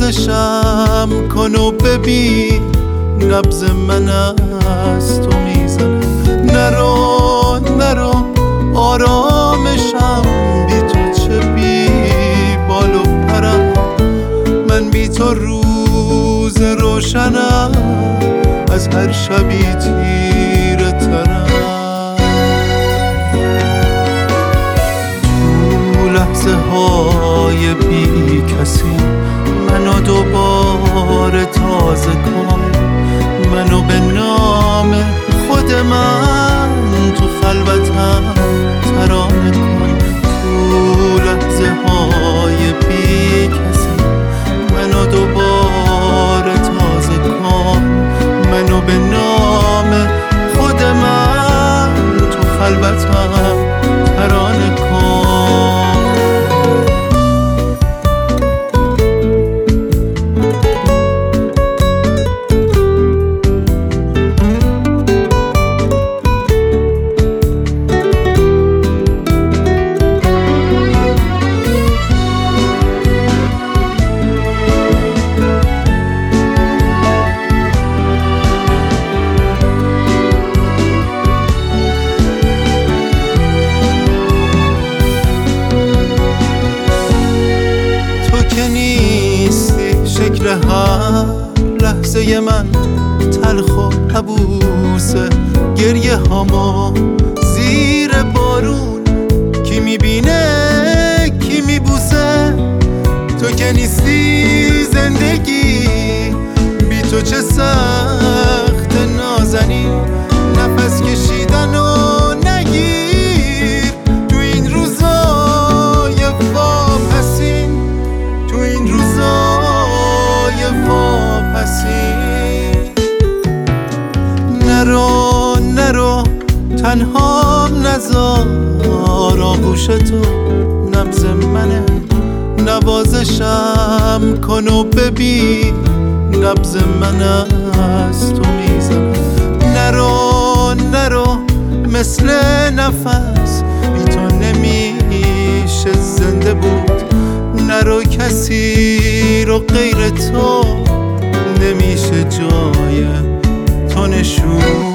نوازشم کن و ببین نبض من از تو میزنه. نرو نرو آرامشم، بی تو چه بی بال و پرم. من بی تو روز روشنم، از هر شبی تیره ترم. تو لحظه های بی کسی منو دوباره تازه کن. منو به نام خود من تو خلوتم ترانه کن. تو لحظه های بی کسی منو دوباره تازه کن. منو به نام خود من تو خلوتم ترانه کن. شکل هر لحظه من تلخ و حبوسه. گریه هامو زیر بارون کی میبینه کی میبوسه. تو که نیستی زندگی بی تو چه سخت نازنین. نفس کشیدن و نگیر تو این روزای واپسین. تو این روزای واپسین. نرو نرو تنهام نذار، آغوش تو نبض منه. نوازشم کن و ببین نبض من از تو میزنه. نرو نرو مثل نفس بی تو نمیشه زنده بود. نرو کسی رو غیر تو نمیشه جای تو نشون.